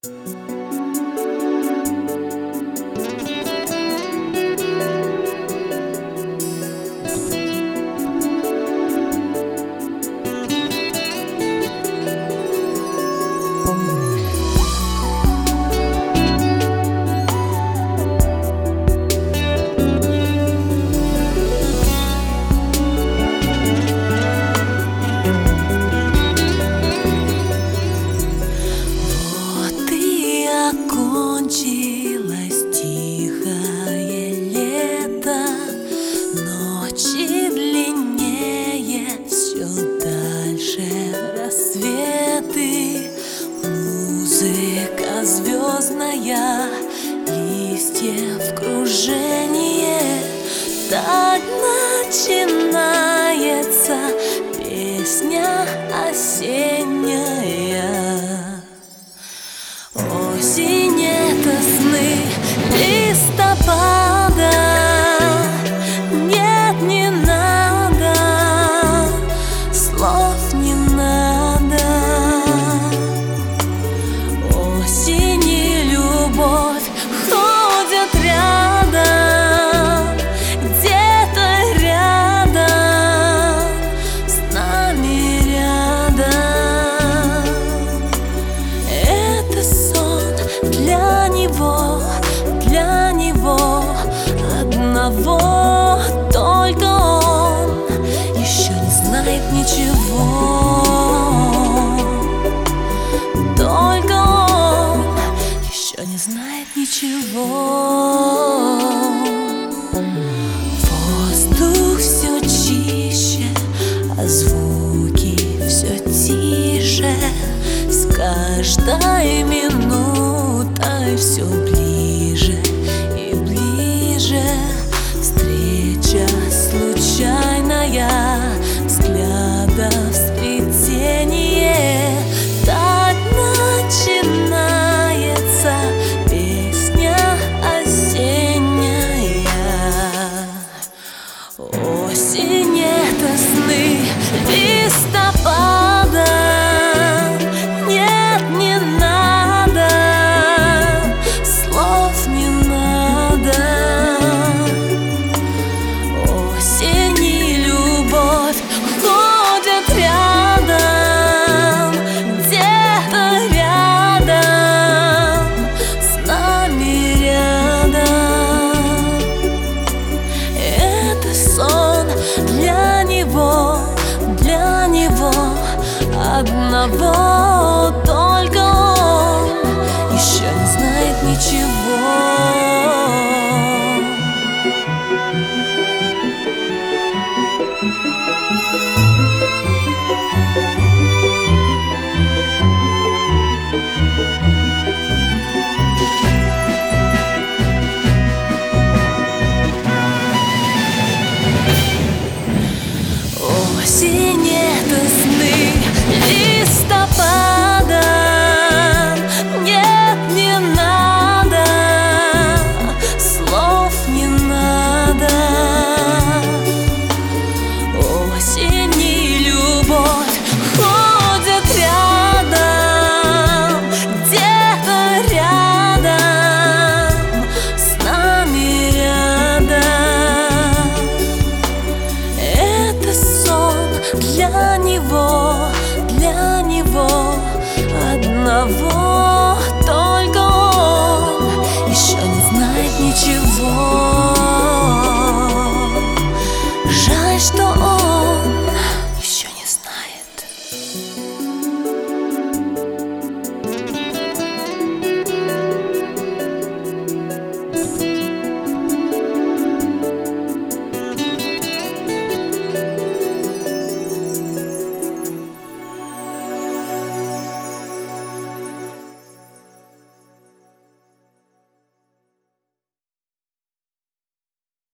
Кончилось тихое лето, ночи длиннее, все дальше рассветы. Музыка звездная, листьев кружение. Так начинается песня осенняя. Осень — это сны листопада. Нет, не надо, слов не надо. Осень и любовь ходят рядом, где-то рядом, с нами рядом. Это сон для него одного, только он еще не знает ничего. Только он еще не знает ничего. Воздух все чище, а звуки все тише. С каждой минутой все ближе и ближе. Встреча случайная, взглядов сплетение. Так начинается песня осенняя. Осень — это сны листопада. Нет, не надо, слов не надо. Осень и любовь ходят рядом, где-то рядом, с нами рядом. Это сон для него одного, только он еще не знает ничего. Осень — это сны листопада. Нет, не надо, слов не надо. Осень и любовь ходят рядом, где-то рядом, с нами рядом. Это сон для него одного.